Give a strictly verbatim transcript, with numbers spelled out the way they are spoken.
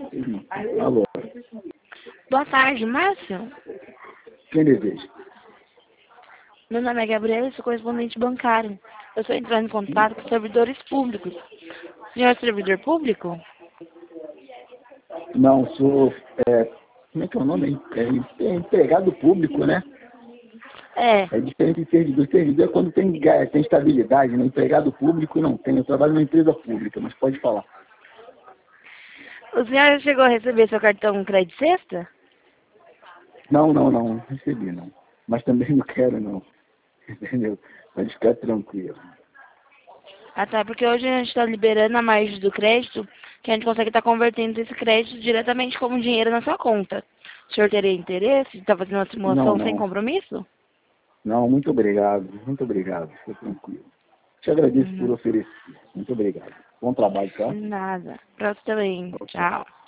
Alô. Boa tarde, Márcio. Quem deseja? Meu nome é Gabriela e sou correspondente bancário. Eu estou entrando em contato com servidores públicos. O senhor é servidor público? Não, sou... É, como é que é o nome? É, é empregado público, né? É. É diferente de servidor. Servidor é quando tem, tem estabilidade, né? Empregado público não tem. Eu trabalho numa empresa pública, mas pode falar. O senhor já chegou a receber seu cartão crédito sexta? Não, não, não. Não recebi, não. Mas também não quero, não. Entendeu? Pode ficar tranquilo. Ah, tá. Porque hoje a gente está liberando a margem do crédito, que a gente consegue estar convertendo esse crédito diretamente como dinheiro na sua conta. O senhor teria interesse em estar fazendo uma Não, simulação sem não. compromisso? Não, muito obrigado. Muito obrigado. Fica tranquilo. Te agradeço por Uhum. oferecer. Muito obrigado. Bom trabalho, tá? Nada. Pra você também. Ok. Tchau.